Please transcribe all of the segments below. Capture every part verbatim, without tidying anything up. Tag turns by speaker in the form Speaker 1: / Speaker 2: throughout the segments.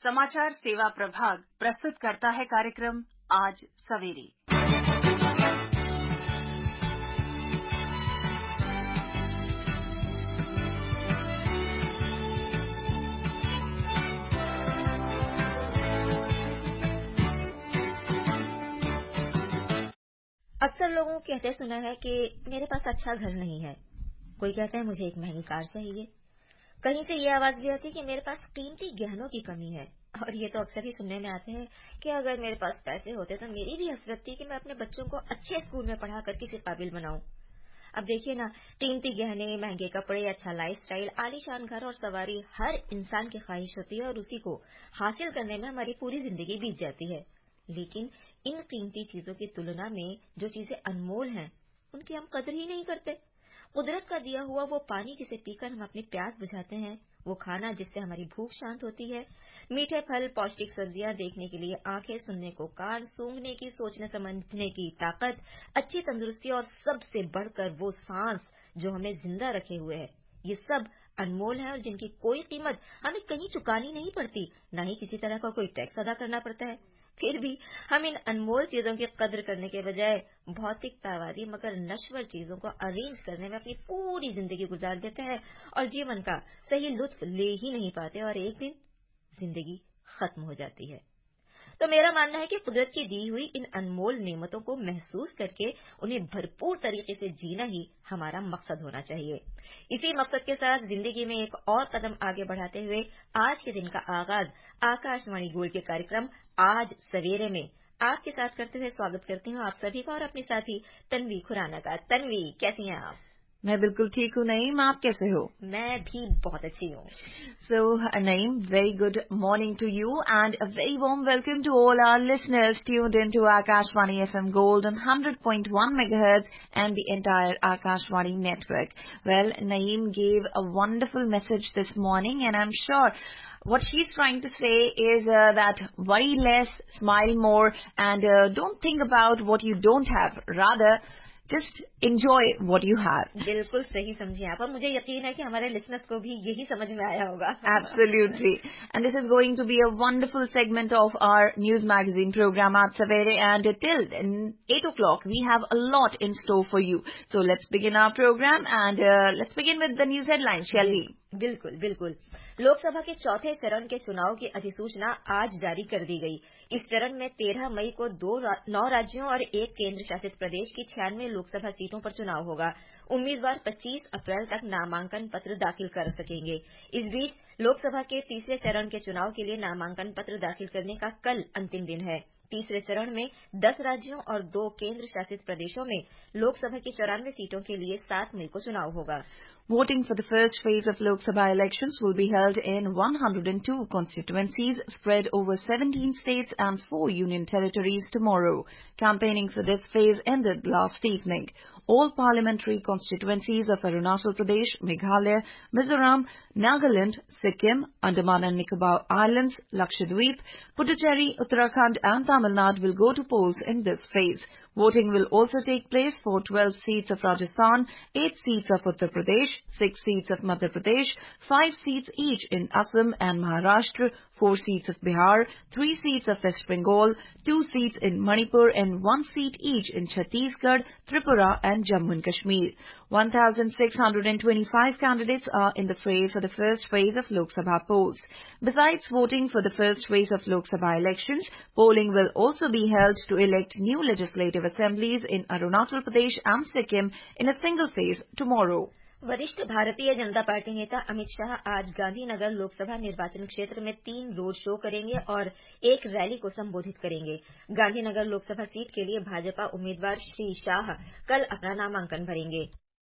Speaker 1: समाचार सेवा प्रभाग प्रस्तुत करता है कार्यक्रम आज सवेरे।
Speaker 2: अक्सर लोगों कहते सुना है कि मेरे पास अच्छा घर नहीं है। कोई कहता है मुझे एक महंगी कार चाहिए। कहीं से ये आवाज भी आती है कि मेरे पास कीमती गहनों की कमी है। और ये तो अक्सर ही सुनने में आते हैं कि अगर मेरे पास पैसे होते तो मेरी भी हसरत थी कि मैं अपने बच्चों को अच्छे स्कूल में पढ़ा कर किसी काबिल बनाऊं। अब देखिए ना, कीमती गहने, महंगे कपड़े, अच्छा लाइफस्टाइल, आलीशान घर और सवारी हर इंसान की ख्वाहिश होती है और उसी को हासिल करने में हमारी पूरी जिंदगी बीत जाती है। लेकिन इन कीमती चीजों की तुलना में जो चीजें अनमोल हैं, उनकी हम कदर ही नहीं करते। कुदरत का दिया हुआ वो पानी जिसे पीकर हम अपनी प्यास बुझाते हैं, वो खाना जिससे हमारी भूख शांत होती है, मीठे फल, पौष्टिक सब्जियां, देखने के लिए आंखें, सुनने को कान, सूंघने की, सोचने समझने की ताकत, अच्छी तंदुरुस्ती और सबसे बढ़कर वो सांस जो हमें जिंदा रखे हुए है, ये सब अनमोल है और जिनकी कोई कीमत हमें कहीं चुकानी नहीं पड़ती, न ही किसी तरह का कोई टैक्स अदा करना पड़ता है। फिर भी हम इन अनमोल चीजों की कद्र करने के बजाय भौतिकतावादी मगर नश्वर चीजों को अरेंज करने में अपनी पूरी जिंदगी गुजार देते हैं और जीवन का सही लुत्फ ले ही नहीं पाते और एक दिन जिंदगी खत्म हो जाती है। तो मेरा मानना है कि कुदरत की दी हुई इन अनमोल नेमतों को महसूस करके उन्हें भरपूर तरीके से जीना ही हमारा मकसद होना चाहिए। इसी मकसद के साथ जिंदगी में एक और कदम आगे बढ़ाते हुए आज के दिन का आगाज आकाशवाणी गोल्ड के कार्यक्रम आज सवेरे में आपके साथ करते हुए स्वागत करती हूँ आप सभी का और अपने साथी तन्वी खुराना का। तन्वी, कैसी हैं आप?
Speaker 3: मैं बिल्कुल ठीक हूँ नईम, आप कैसे हो?
Speaker 2: मैं भी बहुत अच्छी हूँ।
Speaker 3: So Naeem, very good morning to you and a very warm welcome to all our listeners tuned into Akashvani F M Gold on one hundred point one megahertz and the entire Akashvani network. Well, Naeem gave a wonderful message this morning and I'm sure what she's trying to say is uh, that worry less, smile more and uh, don't think about what you don't have. Rather, just enjoy what you have.
Speaker 2: बिल्कुल सही समझे आप और मुझे यकीन है कि हमारे लिसनर्स को भी यही समझ में आया होगा.
Speaker 3: Absolutely. And this is going to be a wonderful segment of our news magazine program Aaj Savere, and till eight o'clock we have a lot in store for you. So let's begin our program and uh, let's begin with the news headlines, shall we?
Speaker 2: बिल्कुल बिल्कुल. लोकसभा के चौथे चरण के चुनाव की अधिसूचना आज जारी कर दी गई. इस चरण में तेरह मई को दो रा, नौ राज्यों और एक केंद्र शासित प्रदेश की छियानवे लोकसभा सीटों पर चुनाव होगा. उम्मीदवार पच्चीस अप्रैल तक नामांकन पत्र दाखिल कर सकेंगे. इस बीच लोकसभा के तीसरे चरण के चुनाव के लिए नामांकन पत्र दाखिल करने का कल अंतिम दिन है. तीसरे चरण में दस राज्यों और दो केंद्र शासित प्रदेशों में लोकसभा की चौरानवे सीटों के लिए सात मई को चुनाव होगा.
Speaker 3: Voting for the first phase of Lok Sabha elections will be held in one hundred two constituencies spread over seventeen states and four union territories tomorrow. Campaigning for this phase ended last evening. All parliamentary constituencies of Arunachal Pradesh, Meghalaya, Mizoram, Nagaland, Sikkim, Andaman and Nicobar Islands, Lakshadweep, Puducherry, Uttarakhand and Tamil Nadu will go to polls in this phase. Voting will also take place for twelve seats of Rajasthan, eight seats of Uttar Pradesh, six seats of Madhya Pradesh, five seats each in Assam and Maharashtra, four seats of Bihar, three seats of West Bengal, two seats in Manipur and one seat each in Chhattisgarh, Tripura and Jammu and Kashmir. one thousand six hundred twenty-five candidates are in the fray for the first phase of Lok Sabha polls. Besides voting for the first phase of Lok Sabha elections, polling will also be held to elect new legislative assemblies in Arunachal Pradesh and Sikkim in a single phase tomorrow.
Speaker 2: वरिष्ठ Bharatiya Janata party नेता अमित शाह आज गांधीनगर लोकसभा निर्वाचन क्षेत्र में तीन road show करेंगे और एक रैली को संबोधित करेंगे. गांधीनगर लोकसभा सीट के लिए भाजपा उम्मीदवार श्री शाह कल अपना नामांकन भरेंगे.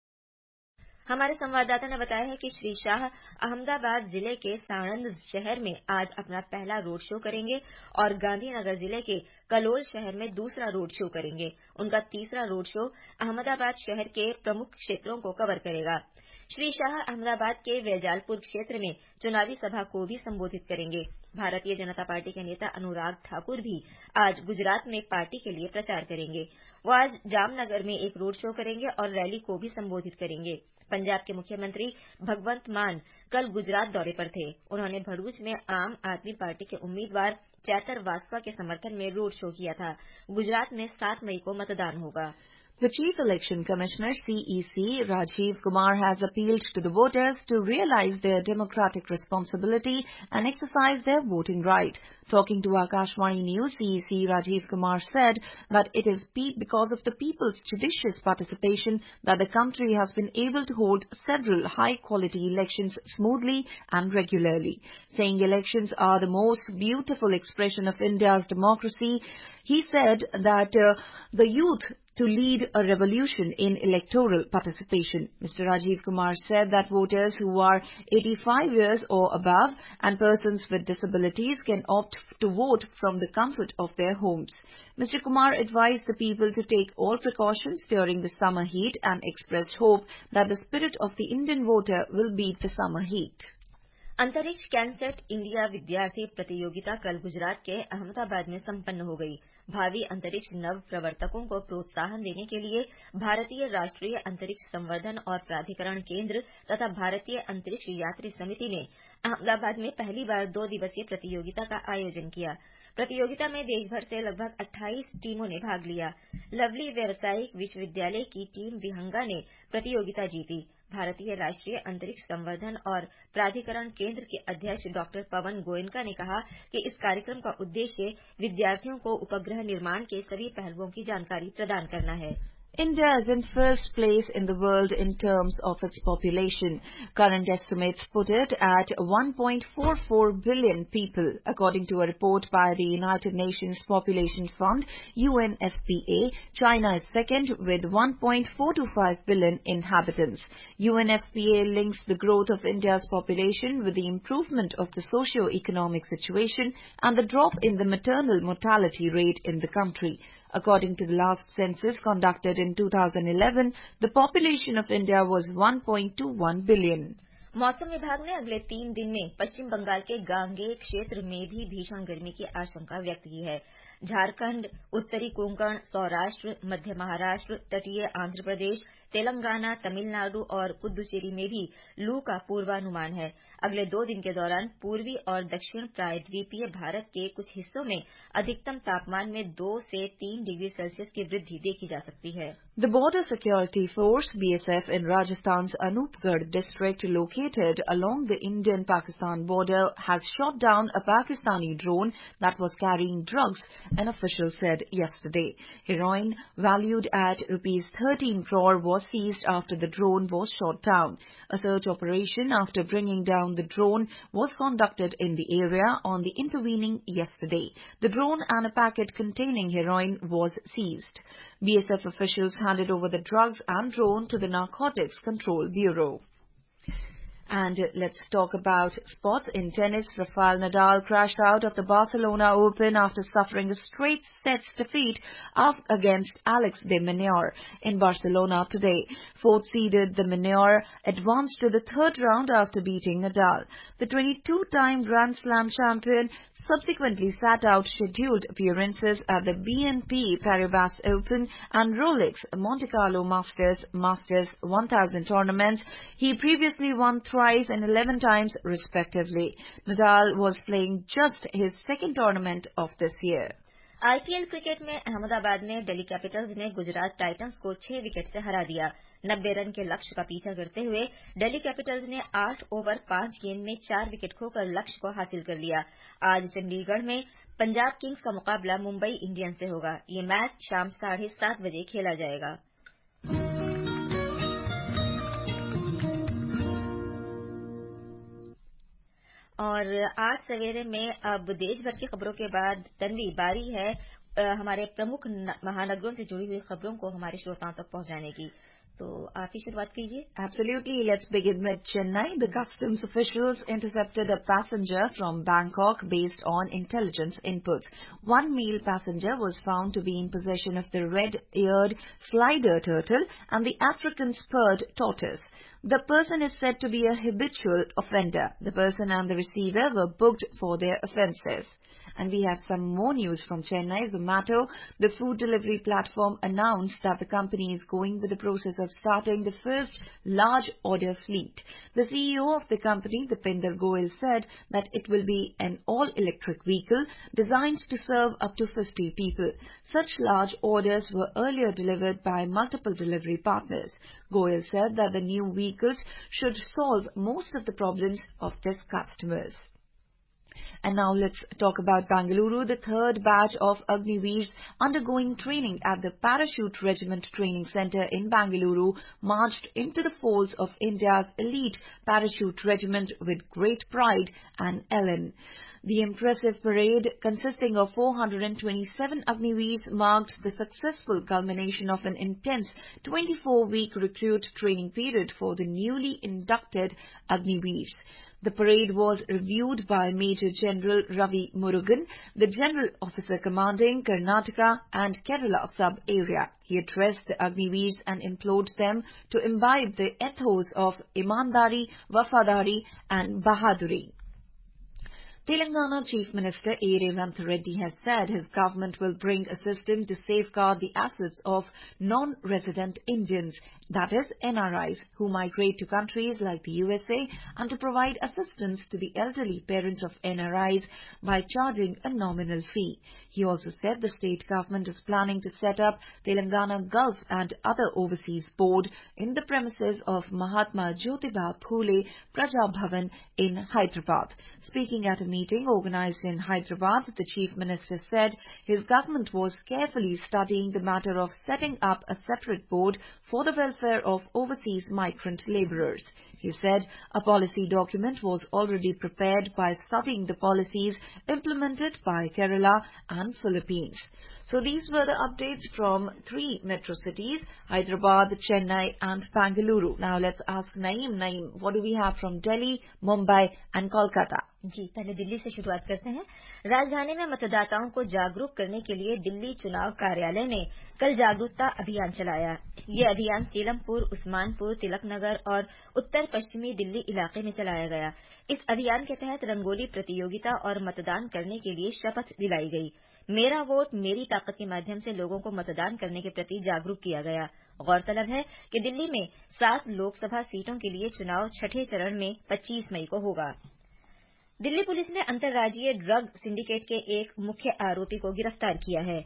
Speaker 2: हमारे संवाददाता ने बताया है कि श्री शाह अहमदाबाद जिले के साणंद शहर में आज अपना पहला रोड शो करेंगे और गांधीनगर जिले के कलोल शहर में दूसरा रोड शो करेंगे. उनका तीसरा रोड शो अहमदाबाद शहर के प्रमुख क्षेत्रों को कवर करेगा. श्री शाह अहमदाबाद के वैजालपुर क्षेत्र में चुनावी सभा को भी संबोधित करेंगे. भारतीय जनता पार्टी के नेता अनुराग ठाकुर भी आज गुजरात में पार्टी के लिए प्रचार करेंगे. वो आज जामनगर में एक रोड शो करेंगे और रैली को भी संबोधित करेंगे. पंजाब के मुख्यमंत्री भगवंत मान कल गुजरात दौरे पर थे। उन्होंने भरूच में आम आदमी पार्टी के उम्मीदवार चैतर वासवा के समर्थन में रोड शो किया था। गुजरात में सात मई को मतदान होगा।
Speaker 3: The Chief Election Commissioner, C E C, Rajiv Kumar, has appealed to the voters to realize their democratic responsibility and exercise their voting right. Talking to Akashvani News, C E C Rajiv Kumar said that it is because of the people's judicious participation that the country has been able to hold several high-quality elections smoothly and regularly. Saying elections are the most beautiful expression of India's democracy, he said that uh, the youth to lead a revolution in electoral participation. Mister Rajiv Kumar said that voters who are eighty-five years or above and persons with disabilities can opt to vote from the comfort of their homes. Mister Kumar advised the people to take all precautions during the summer heat and expressed hope that the spirit of the Indian voter will beat the summer heat.
Speaker 2: अंतरिक्ष कैनसेट India विद्यार्थी प्रतियोगिता कल गुजरात के अहमदाबाद में संपन्न हो गई। भावी अंतरिक्ष नव प्रवर्तकों को प्रोत्साहन देने के लिए भारतीय राष्ट्रीय अंतरिक्ष संवर्धन और प्राधिकरण केंद्र तथा भारतीय अंतरिक्ष यात्री समिति ने अहमदाबाद में पहली बार दो दिवसीय प्रतियोगिता का आयोजन किया। प्रतियोगिता में देशभर से लगभग अट्ठाईस टीमों ने भाग लिया। लवली व्यावसायिक विश्वविद्यालय की टीम विहंगा ने प्रतियोगिता जीती। भारतीय राष्ट्रीय अंतरिक्ष संवर्धन और प्राधिकरण केंद्र के अध्यक्ष डॉक्टर पवन गोयनका ने कहा कि इस कार्यक्रम का उद्देश्य विद्यार्थियों को उपग्रह निर्माण के सभी पहलुओं की जानकारी प्रदान करना है।
Speaker 3: India is in first place in the world in terms of its population. Current estimates put it at one point four four billion people, according to a report by the United Nations Population Fund, U N F P A. China is second with one point four two five billion inhabitants. U N F P A links the growth of India's population with the improvement of the socio-economic situation and the drop in the maternal mortality rate in the country. According to the last census conducted in two thousand eleven, the population of India was one point two one billion.
Speaker 2: मौसम विभाग ने अगले तीन दिन में पश्चिम बंगाल के गांगेय क्षेत्र में भी भीषण गर्मी की आशंका व्यक्त की है। झारखंड, उत्तरी कोंकण, सौराष्ट्र, मध्य महाराष्ट्र, तटीय आंध्र प्रदेश, तेलंगाना, तमिलनाडु और पुदुचेरी में भी लू का पूर्वानुमान है। अगले दो दिन के दौरान पूर्वी और दक्षिण प्रायद्वीपीय भारत के कुछ हिस्सों में अधिकतम तापमान में दो से तीन डिग्री सेल्सियस की वृद्धि देखी जा सकती है।
Speaker 3: The Border Security Force, B S F, in Rajasthan's Anupgarh district located along the Indian-Pakistan border has shot down a Pakistani drone that was carrying drugs, an official said yesterday. Heroin valued at rupees thirteen crore was seized after the drone was shot down. A search operation after bringing down the drone was conducted in the area on the intervening yesterday. The drone and a packet containing heroin was seized. B S F officials handed over the drugs and drone to the Narcotics Control Bureau. And let's talk about sports. In tennis, Rafael Nadal crashed out of the Barcelona Open after suffering a straight sets defeat against Alex de Minaur in Barcelona today. Fourth-seeded de Minaur advanced to the third round after beating Nadal. The twenty-two-time Grand Slam champion subsequently sat out scheduled appearances at the B N P Paribas Open and Rolex Monte Carlo Masters Masters one thousand tournaments. He previously won thrice and eleven times respectively. Nadal was playing just his second tournament of this year.
Speaker 2: IPL cricket में अहमदाबाद में Delhi Capitals ने Gujarat Titans को छह wicket से हरा दिया। नब्बे run के लक्ष्य का पीछा करते हुए दिल्ली कैपिटल्स ने आठ ओवर पांच गेंद में चार विकेट खोकर लक्ष्य को हासिल कर लिया। आज चंडीगढ़ में पंजाब किंग्स का मुकाबला मुंबई इंडियंस से होगा। ये मैच शाम साढ़े सात बजे खेला जाएगा। और आज सवेरे में अब देश भर की खबरों के बाद तन्वी बारी है हमारे प्रमुख महानगरों से जुड़ी हुई खबरों को हमारे श्रोताओं तक पहुंचाने की। तो आप ही शुरुआत कीजिए।
Speaker 3: Absolutely. Let's begin with Chennai. The customs officials intercepted a passenger from Bangkok based on intelligence inputs. One male passenger was found to be in possession of the red-eared slider turtle and the African spurred tortoise. The person is said to be a habitual offender. The person and the receiver were booked for their offences. And we have some more news from Chennai. Zomato, the food delivery platform, announced that the company is going with the process of starting the first large order fleet. The C E O of the company, Dipinder Goyal, said that it will be an all-electric vehicle designed to serve up to fifty people. Such large orders were earlier delivered by multiple delivery partners. Goyal said that the new vehicles should solve most of the problems of these customers. And now let's talk about Bangalore. The third batch of Agniveers undergoing training at the Parachute Regiment Training Centre in Bangalore marched into the folds of India's elite parachute regiment with great pride and elan. The impressive parade, consisting of four hundred twenty-seven Agniveers, marked the successful culmination of an intense twenty-four week recruit training period for the newly inducted Agniveers. The parade was reviewed by Major General Ravi Murugan, the General Officer commanding Karnataka and Kerala sub-area. He addressed the Agniveers and implored them to imbibe the ethos of Imandari, Wafadari and Bahaduri. Telangana Chief Minister A. Revant Reddy has said his government will bring a system to safeguard the assets of non-resident Indians, that is N R Is, who migrate to countries like the U S A, and to provide assistance to the elderly parents of N R Is by charging a nominal fee. He also said the state government is planning to set up Telangana Gulf and Other Overseas Board in the premises of Mahatma Jyotiba Phule Praja Bhavan in Hyderabad. Speaking at a meeting organized in Hyderabad, the Chief Minister said his government was carefully studying the matter of setting up a separate board for the welfare of overseas migrant labourers. He said a policy document was already prepared by studying the policies implemented by Kerala and Philippines. So these were the updates from three metro cities, Hyderabad, Chennai and Bangalore. Now let's ask Naeem. Naeem, what do we have from Delhi, Mumbai and Kolkata?
Speaker 2: जी, पहले दिल्ली से शुरुआत करते हैं। राजधानी में मतदाताओं को जागरूक करने के लिए दिल्ली चुनाव कार्यालय ने कल जागरूकता अभियान चलाया। ये अभियान सीलमपुर, उस्मानपुर, तिलकनगर और उत्तर पश्चिमी दिल्ली इलाके में चलाया गया। इस अभियान के तहत रंगोली प्रतियोगिता और मतदान करने के लिए शपथ दिलाई गई। मेरा वोट मेरी ताकत के माध्यम से लोगों को मतदान करने के प्रति जागरूक किया गया। गौरतलब है कि दिल्ली में सात लोकसभा सीटों के लिए चुनाव छठे चरण में पच्चीस मई को होगा। दिल्ली पुलिस ने अंतर्राज्यीय ड्रग सिंडिकेट के एक मुख्य आरोपी को गिरफ्तार किया है।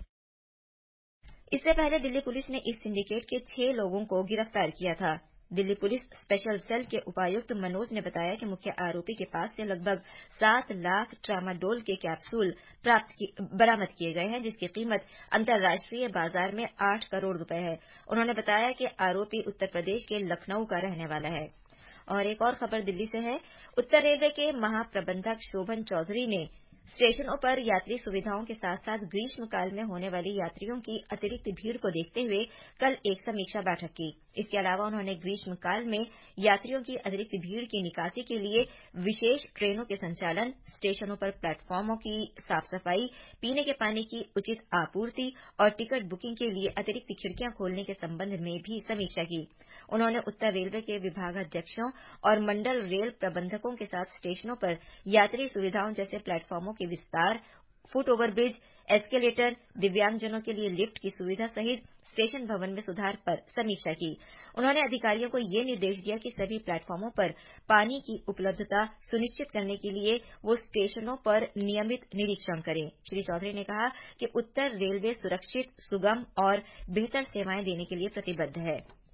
Speaker 2: इससे पहले दिल्ली पुलिस ने इस सिंडिकेट के छह लोगों को गिरफ्तार किया था। दिल्ली पुलिस स्पेशल सेल के उपायुक्त मनोज ने बताया कि मुख्य आरोपी के पास से लगभग सात लाख ट्रामाडोल के कैप्सूल प्राप्त बरामद किए गए हैं, जिसकी कीमत अंतर्राष्ट्रीय बाजार में आठ करोड़ रुपए है। उन्होंने बताया कि आरोपी उत्तर प्रदेश के लखनऊ का रहने वाला है। और एक और खबर दिल्ली से है। उत्तर रेलवे के महाप्रबंधक शोभन चौधरी ने स्टेशनों पर यात्री सुविधाओं के साथ साथ ग्रीष्मकाल में होने वाली यात्रियों की अतिरिक्त भीड़ को देखते हुए कल एक समीक्षा बैठक की। इसके अलावा उन्होंने ग्रीष्मकाल में यात्रियों की अतिरिक्त भीड़ की निकासी के लिए विशेष ट्रेनों के संचालन, स्टेशनों पर प्लेटफार्मों की साफ सफाई, पीने के पानी की उचित आपूर्ति और टिकट बुकिंग के लिए अतिरिक्त खिड़कियां खोलने के संबंध में भी समीक्षा की। उन्होंने उत्तर रेलवे के विभागाध्यक्षों और मंडल रेल प्रबंधकों के साथ स्टेशनों पर यात्री सुविधाओं जैसे प्लेटफार्मों के विस्तार, फुट ओवर ब्रिज, एस्केलेटर, दिव्यांगजनों के लिए लिफ्ट की सुविधा सहित स्टेशन भवन में सुधार पर समीक्षा की। उन्होंने अधिकारियों को ये निर्देश दिया कि सभी प्लेटफार्मों पर पानी की उपलब्धता सुनिश्चित करने के लिए वो स्टेशनों पर नियमित निरीक्षण करें। श्री चौधरी ने कहा कि उत्तर रेलवे सुरक्षित, सुगम और बेहतर सेवाएं देने के लिए प्रतिबद्ध है।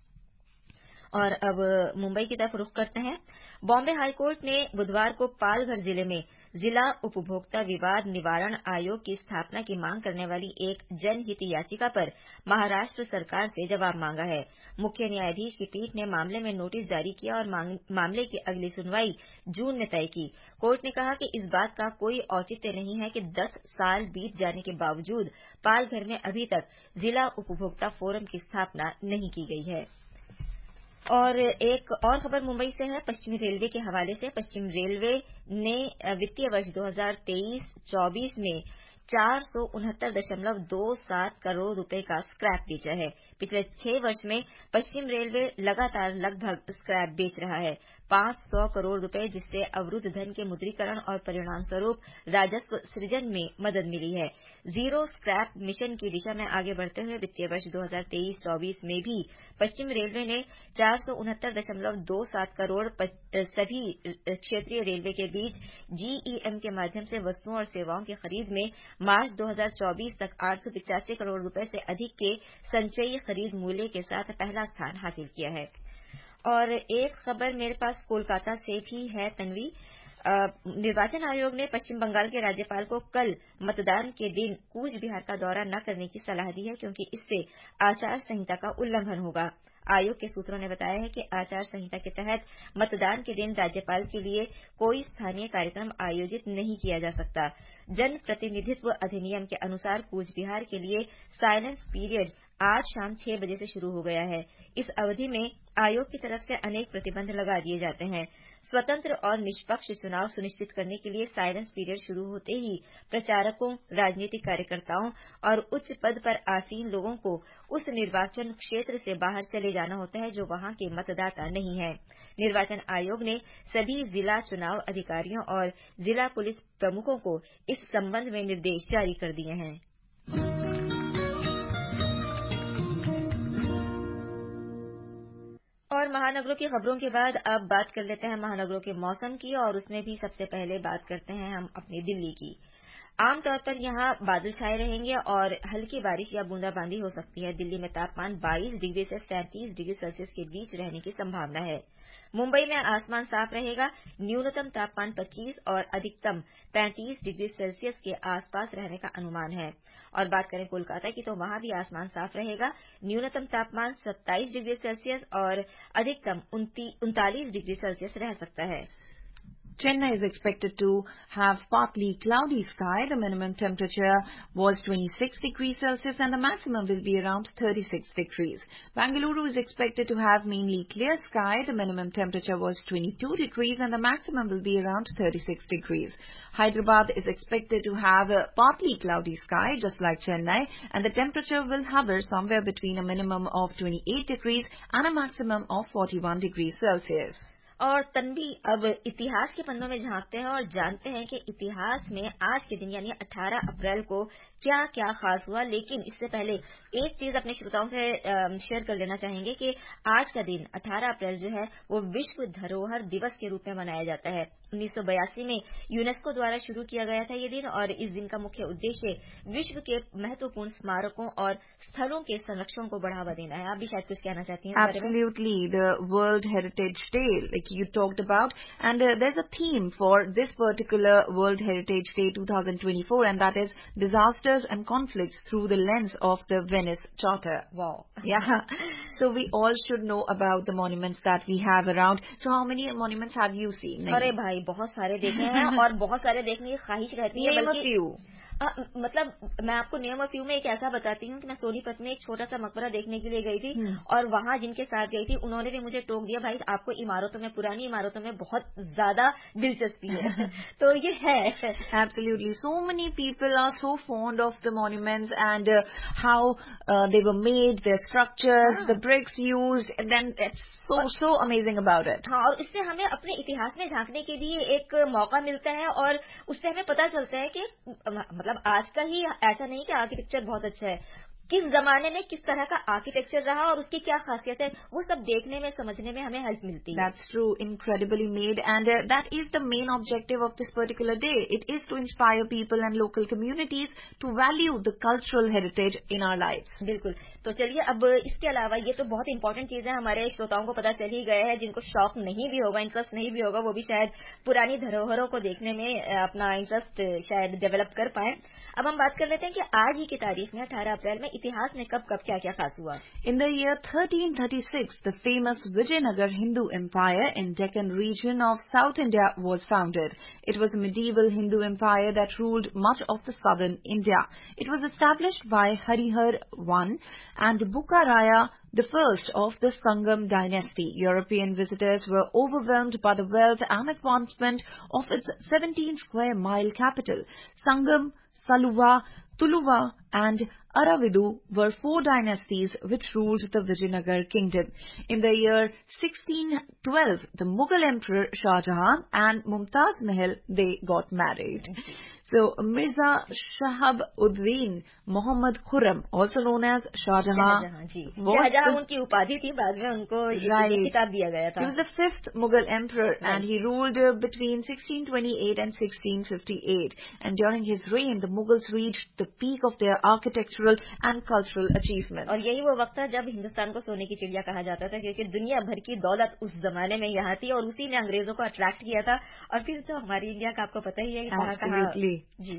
Speaker 2: और अब मुंबई की तरफ रुख करते हैं। बॉम्बे हाईकोर्ट ने बुधवार को पालघर जिले में जिला उपभोक्ता विवाद निवारण आयोग की स्थापना की मांग करने वाली एक जनहित याचिका पर महाराष्ट्र सरकार से जवाब मांगा है। मुख्य न्यायाधीश की पीठ ने मामले में नोटिस जारी किया और मामले की अगली सुनवाई जून में तय की। कोर्ट ने कहा कि इस बात का कोई औचित्य नहीं है कि दस साल बीत जाने के बावजूद पालघर में अभी तक जिला उपभोक्ता फोरम की स्थापना नहीं की गई है। और एक और खबर मुंबई से है। पश्चिमी रेलवे के हवाले से पश्चिम रेलवे ने वित्तीय वर्ष दो हज़ार तेईस चौबीस में चार सौ उनहत्तर दशमलव दो सात करोड़ रुपए का स्क्रैप बेचा है। पिछले छह वर्ष में पश्चिम रेलवे लगातार लगभग स्क्रैप बेच रहा है, पांच सौ करोड़ रुपए, जिससे अवरुद्ध धन के मुद्रीकरण और परिणाम स्वरूप राजस्व सृजन में मदद मिली है। जीरो स्क्रैप मिशन की दिशा में आगे बढ़ते हुए वित्तीय वर्ष दो हज़ार तेईस चौबीस में भी पश्चिम रेलवे ने चार सौ उनहत्तर दशमलव दो सात करोड़ सभी क्षेत्रीय रेलवे के बीच जीईएम के माध्यम से वस्तुओं और सेवाओं की खरीद में मार्च दो हज़ार चौबीस तक आठ सौ पिचासी करोड़ रुपए से अधिक के संचयी खरीद मूल्य के साथ पहला स्थान हासिल किया है। और एक खबर मेरे पास कोलकाता से भी है, तन्वी। निर्वाचन आयोग ने पश्चिम बंगाल के राज्यपाल को कल मतदान के दिन कूच बिहार का दौरा न करने की सलाह दी है, क्योंकि इससे आचार संहिता का उल्लंघन होगा। आयोग के सूत्रों ने बताया है कि आचार संहिता के तहत मतदान के दिन राज्यपाल के लिए कोई स्थानीय कार्यक्रम आयोजित नहीं किया जा सकता। जन प्रतिनिधित्व अधिनियम के अनुसार कूच बिहार के लिए साइलेंस पीरियड आज शाम छह बजे से शुरू हो गया है। इस अवधि में आयोग की तरफ से अनेक प्रतिबंध लगा दिए जाते हैं। स्वतंत्र और निष्पक्ष चुनाव सुनिश्चित करने के लिए साइलेंस पीरियड शुरू होते ही प्रचारकों, राजनीतिक कार्यकर्ताओं और उच्च पद पर आसीन लोगों को उस निर्वाचन क्षेत्र से बाहर चले जाना होता है जो वहां के मतदाता नहीं है। निर्वाचन आयोग ने सभी जिला चुनाव अधिकारियों और जिला पुलिस प्रमुखों को इस संबंध में निर्देश जारी कर दिए हैं। और महानगरों की खबरों के बाद अब बात कर लेते हैं महानगरों के मौसम की, और उसमें भी सबसे पहले बात करते हैं हम अपनी दिल्ली की। आमतौर पर यहां बादल छाए रहेंगे और हल्की बारिश या बूंदाबांदी हो सकती है। दिल्ली में तापमान बाईस डिग्री से सैंतीस डिग्री सेल्सियस के बीच रहने की संभावना है। मुंबई में आसमान साफ रहेगा, न्यूनतम तापमान पच्चीस और अधिकतम पैंतीस डिग्री सेल्सियस के आसपास रहने का अनुमान है। और बात करें कोलकाता की, तो वहां भी आसमान साफ रहेगा, न्यूनतम तापमान सत्ताईस डिग्री सेल्सियस और अधिकतम उनतालीस डिग्री सेल्सियस रह सकता है।
Speaker 3: Chennai is expected to have partly cloudy sky. The minimum temperature was twenty-six degrees Celsius and the maximum will be around thirty-six degrees. Bangalore is expected to have mainly clear sky. The minimum temperature was twenty-two degrees and the maximum will be around thirty-six degrees. Hyderabad is expected to have a partly cloudy sky just like Chennai, and the temperature will hover somewhere between a minimum of twenty-eight degrees and a maximum of forty-one degrees Celsius.
Speaker 2: और तन्वी, अब इतिहास के पन्नों में झांकते हैं और जानते हैं कि इतिहास में आज के दिन यानी अठारह अप्रैल को क्या क्या खास हुआ। लेकिन इससे पहले एक चीज अपने श्रोताओं से शेयर कर लेना चाहेंगे कि आज का दिन अठारह अप्रैल जो है वो विश्व धरोहर दिवस के रूप में मनाया जाता है। उन्नीस सौ बयासी में यूनेस्को द्वारा शुरू किया गया था ये दिन, और इस दिन का मुख्य उद्देश्य विश्व के महत्वपूर्ण स्मारकों और स्थलों के संरक्षण को बढ़ावा देना है। आप भी शायद कुछ कहना चाहती हैं?
Speaker 3: Absolutely, the World Heritage Day, like you talked about, and uh, there's a theme for this particular World Heritage Day twenty twenty-four, and that is disasters and conflicts through the lens of the Venice Charter.
Speaker 2: Wow.
Speaker 3: Yeah. So we all should know about the monuments that we have around. So how many monuments have you seen?
Speaker 2: अरे भाई, बहुत सारे देखे हैं और बहुत सारे देखने की ख्वाहिश रहती है।
Speaker 3: Name a few.
Speaker 2: आ, मतलब मैं आपको नेम ऑफ फ्यू में एक ऐसा बताती हूँ कि मैं सोनीपत में एक छोटा सा मकबरा देखने के लिए गई थी, और वहाँ जिनके साथ गई थी उन्होंने भी मुझे टोक दिया, भाई आपको इमारतों में, पुरानी इमारतों में बहुत ज्यादा दिलचस्पी है। तो ये है।
Speaker 3: Absolutely, so many people are so fond of the monuments and uh, how uh, they were made, their structures, the bricks used, and then it's so so amazing about it.
Speaker 2: हाँ, और इससे हमें अपने इतिहास में झांकने के लिए एक मौका मिलता है, और उससे हमें पता चलता है कि मतलब आज का ही ऐसा नहीं कि आर्किटेक्चर बहुत अच्छा है, किस जमाने में किस तरह का आर्किटेक्चर रहा और उसकी क्या खासियत है, वो सब देखने में, समझने में हमें हेल्प मिलती है।
Speaker 3: That's true, incredibly made, and uh, that is the main objective of this particular day. It is to inspire people and local communities to value the cultural heritage in our lives.
Speaker 2: बिल्कुल। तो चलिए, अब इसके अलावा ये तो बहुत important चीज है, हमारे श्रोताओं को पता चल ही गया है, जिनको शौक नहीं भी होगा, इंटरेस्ट नहीं भी होगा, वो भी शायद पुरानी धरोहरों को देखने में अपना इंटरेस्ट शायद डेवलप कर पाए। अब हम बात कर लेते हैं कि आज ही की तारीख में अठारह अप्रैल में इतिहास में कब कब क्या क्या खास हुआ।
Speaker 3: In the year thirteen thirty-six, the famous Vijayanagar Hindu Empire in Deccan region of South India was founded. It was a medieval Hindu empire that ruled much of the southern India. It was established by Harihar the First and Bukkaraya the First of the Sangam dynasty. European visitors were overwhelmed by the wealth and advancement of its seventeen square mile capital. Sangam, Saluva, Tuluva and Aravidu were four dynasties which ruled the Vijayanagar kingdom. In the year sixteen twelve, the Mughal Emperor Shah Jahan and Mumtaz Mahal, they got married. So, Mirza Shahabuddin Muhammad Khurram, also known as Shah Jahan,
Speaker 2: Shahjahan उनकी उपाधि थी, बाद में उनको ये खिताब दिया गया था.
Speaker 3: He was the fifth Mughal emperor, right. And he ruled uh, between sixteen twenty-eight and sixteen fifty-eight. And during his reign, the Mughals reached the peak of their architectural and cultural achievements.
Speaker 2: और यही वो वक्त था जब हिंदुस्तान को सोने की चिड़िया कहा जाता था, क्योंकि दुनिया भर की दौलत उस जमाने में यहाँ थी और उसी ने अंग्रेजों को अट्रैक्ट किया था. और फिर तो हमारी इंडिया का आपको पता ही है कहाँ कहाँ. जी.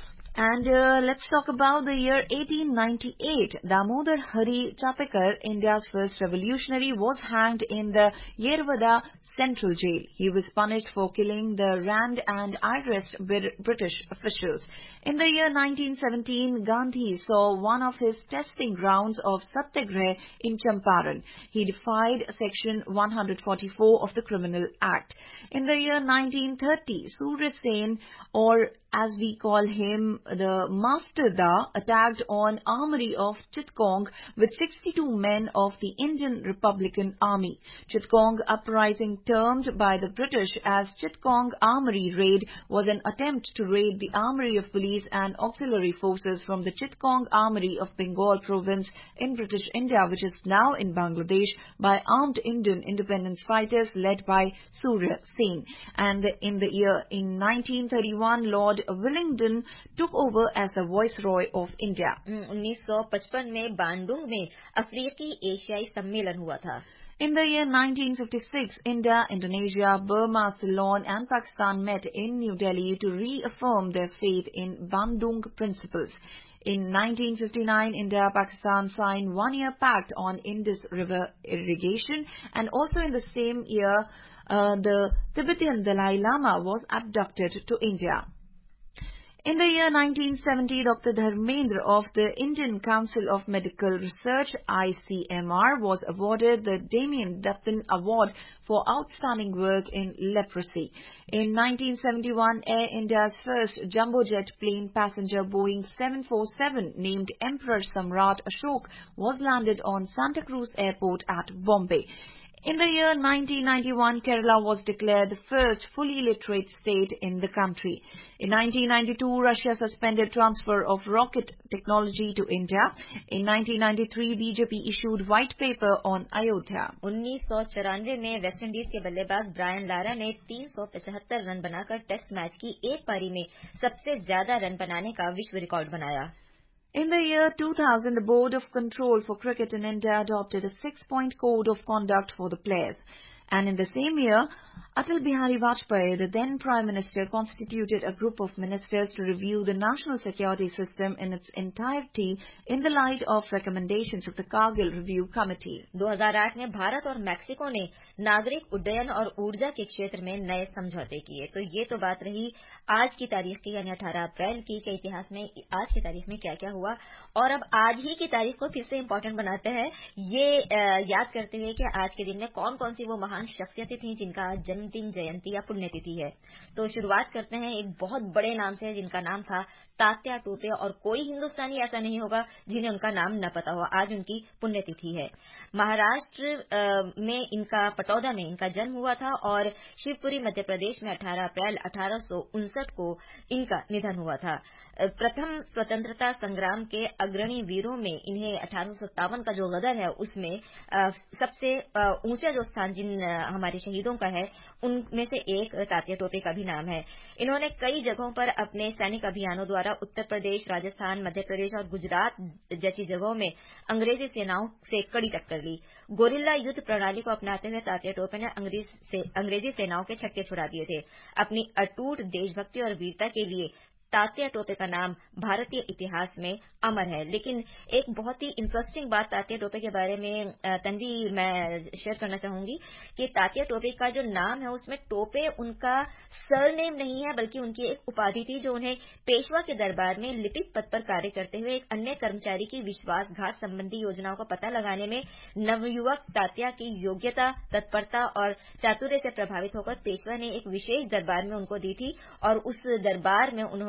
Speaker 3: And uh, let's talk about the year eighteen ninety-eight. Damodar Hari Chapekar, India's first revolutionary, was hanged in the Yerwada Central Jail. He was punished for killing the Rand and Irish British officials. In the year nineteen seventeen, Gandhi saw one of his testing grounds of Satyagrah in Champaran. He defied Section one forty-four of the Criminal Act. In the year nineteen thirty, Surya Sen, or as we call him, the Master Da, attacked on armory of Chittagong with sixty-two men of the Indian Republican Army. Chittagong uprising, termed by the British as Chittagong Armory Raid, was an attempt to raid the armory of police and auxiliary forces from the Chittagong Armory of Bengal province in British India, which is now in Bangladesh, by armed Indian independence fighters led by Surya Sen. And in the year in nineteen thirty-one, Lord Willingdon took over as the Viceroy of India.
Speaker 2: उन्नीस सौ पचपन में Bandung में अफ्रीकी एशियाई सम्मेलन हुआ था.
Speaker 3: In the year nineteen fifty-six, India, Indonesia, Burma, Ceylon and Pakistan met in New Delhi to reaffirm their faith in Bandung principles. In nineteen fifty-nine, India-Pakistan signed one-year pact on Indus River irrigation, and also in the same year, uh, the Tibetan Dalai Lama was abducted to India. In the year nineteen seventy, Doctor Dharmendra of the Indian Council of Medical Research, I C M R, was awarded the Damien Dutton Award for outstanding work in leprosy. In nineteen seventy-one, Air India's first jumbo jet plane passenger Boeing seven forty-seven named Emperor Samrat Ashok was landed on Santa Cruz Airport at Bombay. In the year nineteen ninety-one, Kerala was declared the first fully literate state in the country. In nineteen ninety-two, Russia suspended transfer of rocket technology to India. In nineteen ninety-three, B J P issued white paper on Ayodhya.
Speaker 2: उन्नीस सौ चौरानवे में West Indies के बल्लेबाज Brian Lara ने तीन सौ पचहत्तर रन बनाकर टेस्ट मैच की एक पारी में सबसे ज्यादा रन बनाने का विश्व रिकॉर्ड बनाया.
Speaker 3: In the year two thousand, the Board of Control for Cricket in India adopted a six-point code of conduct for the players. And in the same year, Atal Bihari Vajpayee, the then Prime Minister, constituted a group of ministers to review the national security system in its entirety in the light of recommendations of the Kargil Review Committee.
Speaker 2: दो हज़ार आठ में भारत और Mexico ने नागरिक उड्डयन और ऊर्जा के क्षेत्र में नए समझौते किए. तो ये तो बात रही आज की तारीख की, यानी अठारह अप्रैल की, के इतिहास में आज की तारीख में क्या क्या हुआ. और अब आज ही की तारीख को फिर से इम्पोर्टेंट बनाते हैं, ये याद करते हुए कि आज के दिन में कौन कौन सी वो महान शख्सियतें थी जिनका जन्मदिन, जयंती या पुण्यतिथि है. तो शुरुआत करते हैं एक बहुत बड़े नाम से, जिनका नाम था तात्या टोपे. और कोई हिंदुस्तानी ऐसा नहीं होगा जिन्हें उनका नाम न पता हो. आज उनकी पुण्यतिथि है. महाराष्ट्र में इनका पटौदा में इनका जन्म हुआ था और शिवपुरी मध्य प्रदेश में अठारह अप्रैल अठारह सौ उनसठ को इनका निधन हुआ था. प्रथम स्वतंत्रता संग्राम के अग्रणी वीरों में इन्हें अठारह सौ सत्तावन का जो गदर है उसमें सबसे ऊंचा जो स्थान जिन हमारे शहीदों का है उनमें से एक तात्या टोपे का भी नाम है. इन्होंने कई जगहों पर अपने सैनिक अभियानों द्वारा उत्तर प्रदेश, राजस्थान, मध्य प्रदेश और गुजरात जैसी जगहों में अंग्रेजी सेनाओं से कड़ी टक्कर ली. गोरिल्ला युद्ध प्रणाली को अपनाते हुए तात्या टोपे ने अंग्रेज से, अंग्रेजी सेनाओं के छक्के छुड़ा दिए थे. अपनी अटूट देशभक्ति और वीरता के लिए तात्या टोपे का नाम भारतीय इतिहास में अमर है. लेकिन एक बहुत ही इंटरेस्टिंग बात तात्या टोपे के बारे में तन्वी मैं शेयर करना चाहूंगी कि तात्या टोपे का जो नाम है उसमें टोपे उनका सरनेम नहीं है, बल्कि उनकी एक उपाधि थी जो उन्हें पेशवा के दरबार में लिपिक पद पर कार्य करते हुए एक अन्य कर्मचारी की विश्वासघात संबंधी योजनाओं का पता लगाने में नवयुवक तात्या की योग्यता, तत्परता और चातुर्य से प्रभावित होकर पेशवा ने एक विशेष दरबार में उनको दी थी और उस दरबार में उन्होंने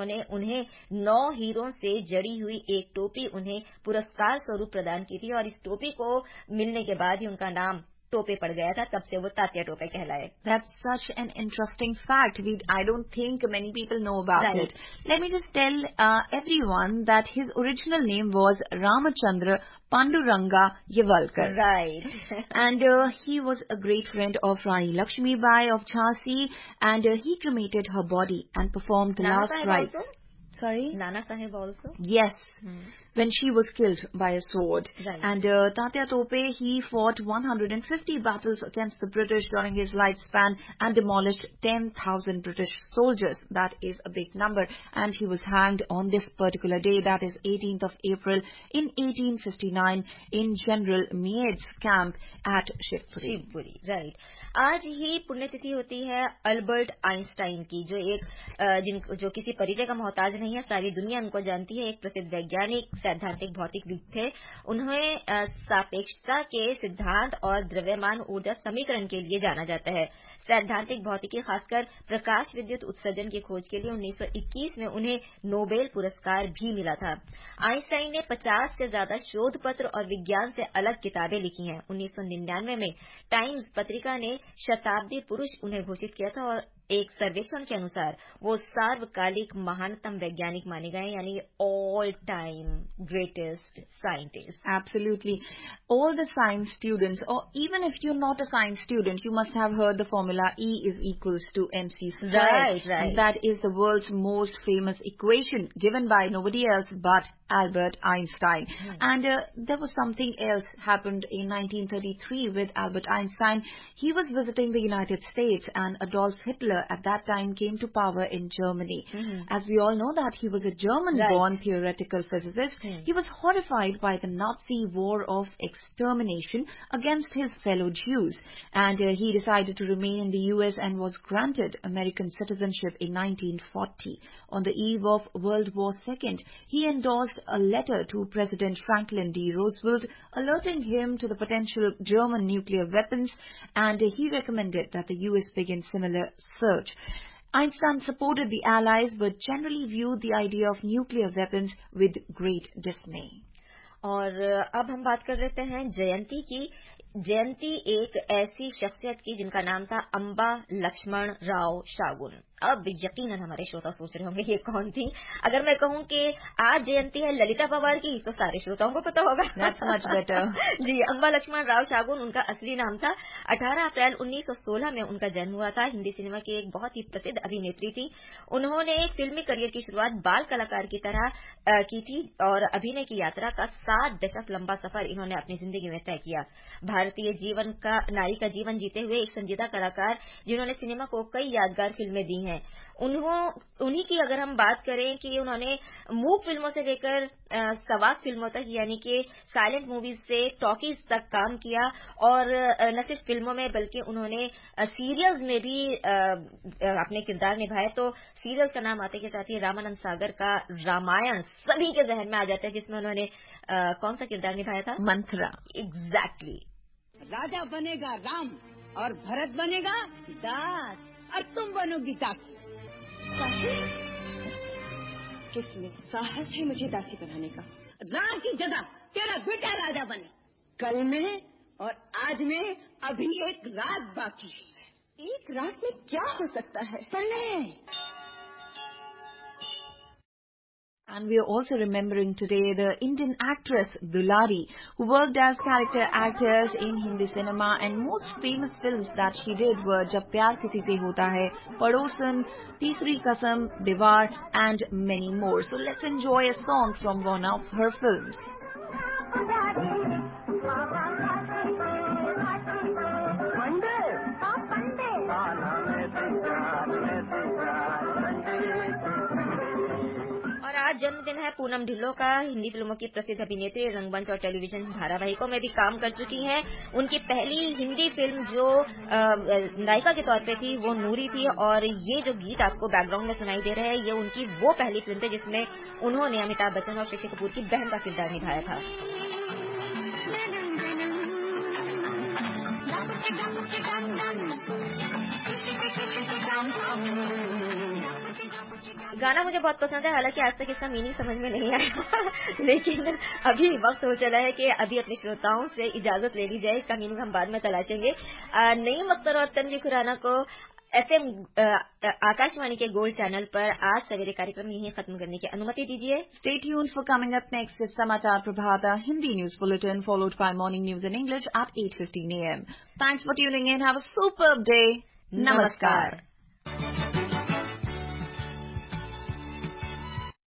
Speaker 2: उन्होंने उन्हें नौ हीरो से जड़ी हुई एक टोपी उन्हें पुरस्कार स्वरूप प्रदान की थी और इस टोपी को मिलने के बाद ही उनका नाम टोपे पड़ गया था, तब से वो तात्या टोपे कहलाए.
Speaker 3: That's such an interesting fact. We, I don't think many people know about
Speaker 2: right.
Speaker 3: it. Let me just tell uh, everyone that his original name was Ramachandra Panduranga Yevalkar.
Speaker 2: Right.
Speaker 3: And uh, he was a great friend of Rani Lakshmi Bai of Jhansi, and uh, he cremated her body and performed the
Speaker 2: Nana
Speaker 3: last
Speaker 2: Sahib
Speaker 3: rites.
Speaker 2: Also?
Speaker 3: Sorry?
Speaker 2: Nana Sahib also?
Speaker 3: Yes.
Speaker 2: Hmm.
Speaker 3: When she was killed by a sword.
Speaker 2: Right.
Speaker 3: And uh, Tatya Tope, he fought one hundred fifty battles against the British during his lifespan and demolished ten thousand British soldiers. That is a big number. And he was hanged on this particular day, that is eighteenth of April in eighteen fifty-nine in General Meade's camp at Shivpuri.
Speaker 2: Shivpuri, right. आज ही पुण्यतिथि होती है Albert Einstein की, जो एक जिन जो किसी परिचय का मोहताज नहीं है, सारी दुनिया उनको जानती है. एक प्रसिद्ध वैज्ञानिक, सैद्धांतिक भौतिकविद थे. उन्हें सापेक्षता के सिद्धांत और द्रव्यमान ऊर्जा समीकरण के लिए जाना जाता है. सैद्धांतिक भौतिकी, खासकर प्रकाश विद्युत उत्सर्जन की खोज के लिए उन्नीस सौ इक्कीस में उन्हें नोबेल पुरस्कार भी मिला था. आइंस्टाइन ने पचास से ज्यादा शोध पत्र और विज्ञान से अलग किताबें लिखी हैं. उन्नीस सौ निन्यानवे में टाइम्स पत्रिका ने शताब्दी पुरुष उन्हें घोषित किया था और एक सर्वेक्षण के अनुसार वो सार्वकालिक महानतम वैज्ञानिक माने गए, यानी all time greatest scientist.
Speaker 3: Absolutely. All the science students, or even if you're not a science student, you must have heard the formula E is equals to mc squared.
Speaker 2: Right, right.
Speaker 3: And that is the world's most famous equation given by nobody else but Albert Einstein. Hmm. And uh, there was something else happened in nineteen thirty-three with Albert Einstein. He was visiting the United States, and Adolf Hitler at that time came to power in Germany. Mm-hmm. As we all know that he was a German-born right. theoretical physicist. Mm. He was horrified by the Nazi war of extermination against his fellow Jews, and uh, he decided to remain in the U S and was granted American citizenship in nineteen forty. On the eve of World War Two, he endorsed a letter to President Franklin D. Roosevelt alerting him to the potential German nuclear weapons, and uh, he recommended that the U S begin similar search. Einstein supported the Allies but generally viewed the idea of nuclear weapons with great dismay.
Speaker 2: और अब हम बात कर लेते हैं जयंती की. जयंती एक ऐसी शख्सियत की जिनका नाम था अम्बा लक्ष्मण राव शागुन. अब यकीनन हमारे श्रोता सोच रहे होंगे ये कौन थी. अगर मैं कहूं कि आज जयंती है ललिता पवार की, तो सारे श्रोताओं को पता होगा.
Speaker 3: That's much better.
Speaker 2: जी, अम्बा लक्ष्मण राव शागुन उनका असली नाम था. अठारह अप्रैल उन्नीस सौ सोलह में उनका जन्म हुआ था. हिंदी सिनेमा की एक बहुत ही प्रसिद्ध अभिनेत्री थी. उन्होंने फिल्मी करियर की शुरुआत बाल कलाकार की तरह की थी और अभिनय की यात्रा का सात दशक लंबा सफर इन्होंने अपनी जिंदगी में तय किया. भारतीय जीवन का नारी का जीवन जीते हुए एक संजीदा कलाकार जिन्होंने सिनेमा को कई यादगार फिल्में दी हैं. उन्हों उन्हीं की अगर हम बात करें कि उन्होंने मूक फिल्मों से लेकर सवाक फिल्मों तक, यानी कि साइलेंट मूवीज से टॉकीज तक काम किया, और न सिर्फ फिल्मों में बल्कि उन्होंने सीरियल्स में भी अपने किरदार निभाए. तो सीरियल्स का नाम आते के साथ ही रामानंद सागर का रामायण सभी के जहन में आ जाता है, जिसमें उन्होंने आ, कौन सा किरदार निभाया था?
Speaker 3: मंथरा.
Speaker 2: एग्जैक्टली.
Speaker 4: राजा बनेगा राम और भरत बनेगा दास और तुम बनोगी दासी. किसमें साहस है मुझे दासी बनाने का? राम की जगह तेरा बेटा राजा बने. कल में और आज में अभी एक रात बाकी है. एक रात में क्या हो सकता है? पढ़ने.
Speaker 3: And we are also remembering today the Indian actress Dulari, who worked as character actors in Hindi cinema, and most famous films that she did were Jab Pyar Kisi Se Hota Hai, Padosan, Teesri Kasam, Diwar, and many more. So let's enjoy a song from one of her films.
Speaker 2: और आज जन्मदिन है पूनम ढिल्लों का. हिंदी फिल्मों की प्रसिद्ध अभिनेत्री, रंगमंच और टेलीविजन धारावाहिकों में भी काम कर चुकी हैं. उनकी पहली हिंदी फिल्म जो नायिका के तौर पे थी वो नूरी थी, और ये जो गीत आपको बैकग्राउंड में सुनाई दे रहा है ये उनकी वो पहली फिल्म थी जिसमें उन्होंने अमिताभ बच्चन और शशि कपूर की बहन का किरदार निभाया था. गाना मुझे बहुत पसंद है, हालांकि आज तक इसका मीनिंग समझ में नहीं आया लेकिन अभी वक्त हो चला है कि अभी अपने श्रोताओं से इजाजत ले ली जाए। इसका मीनिंग हम बाद में तलाशेंगे। नईम अख्तर और तन्वी खुराना को एफएम आकाशवाणी के गोल्ड चैनल पर आज सवेरे कार्यक्रम यहीं खत्म करने की अनुमति दीजिए।
Speaker 3: Stay tuned for coming up next is Samachar Prabhata Hindi News Bulletin followed by morning news in English at eight fifteen a m. Thanks for tuning in. Have a superb day. Namaskar.